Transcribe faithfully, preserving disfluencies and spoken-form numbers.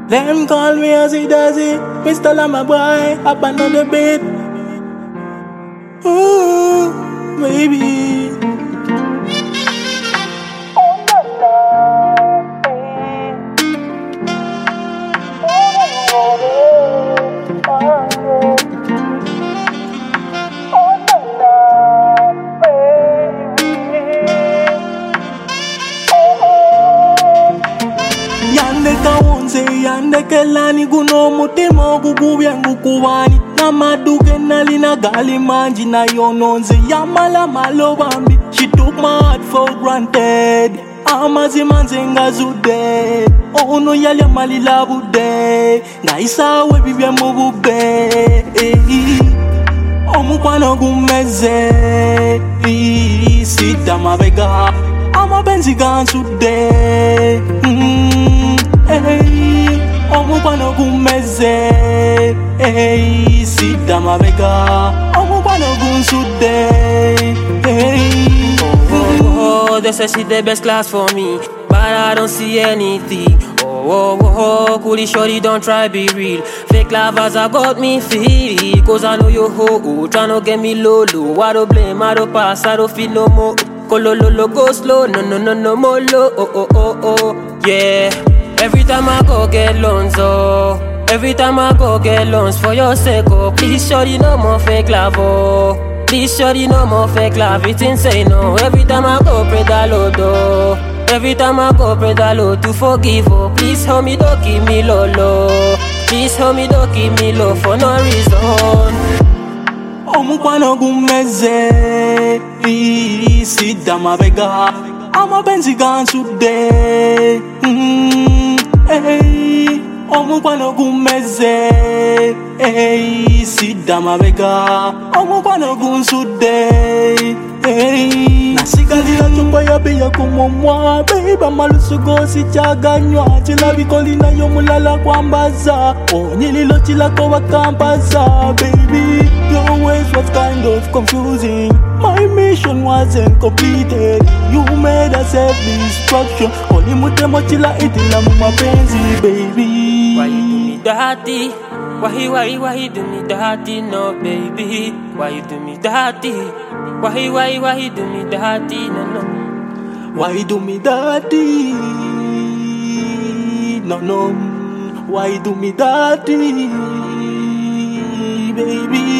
Them call me as he does it, Mister Lama boy, up and on the beat. Ooh, baby. Yande kelani guno mutima gugubya ngukubani na maduke nali na gali manji na yononze yamala malo bambi. She took my heart for granted. Amazi manzenga zude ono yali mali labude na isawe bibya mubube omukwano gumeze sita mabega amabenzi gansude Hey, omukwano gumeze hey, sida mabega omukwano gunsude hey. Oh, oh, oh, they say she the best class for me, but I don't see anything. Oh, oh, oh, oh, coolie shorty, don't try be real. Fake lovers have got me feel, cause I know you ho, oh, tryna get me low, low. I don't blame, I don't pass, I don't feel no more. Kolololo go slow, no, no, no, no more low. Oh, oh, oh, oh, yeah. Every time I go get loans, oh. Every time I go get loans for your sake, oh. Please shorty, no more fake love, oh. Please shorty, no more fake love, it's insane, oh. Every time I go pray the Lord, oh. Every time I go pray the Lord to forgive, oh. Please help me, don't keep me low, low. Please help me, don't keep me low for no reason. Omukwano gumeze sida mabega amabenzi gansude mm, hey, omukwano gumeze hey, sida mabega omukwano gunsude hey. Nasigalira chumba ya beya kumomwa beba malusugo si chaganywa chila bikoli na yomulala kwambaza onyililo chila kwa kampaza baby. Your ways was kind of confusing. My mission wasn't completed. You made a self-destruction. Only mutemo chila itila mumapenzi, baby. Why you do me dirty? Why, why, why you do me dirty? No, baby. Why you do me dirty? Why, why, why you do me dirty? No, no. Why you do me dirty? No, no. Why you do me dirty, baby?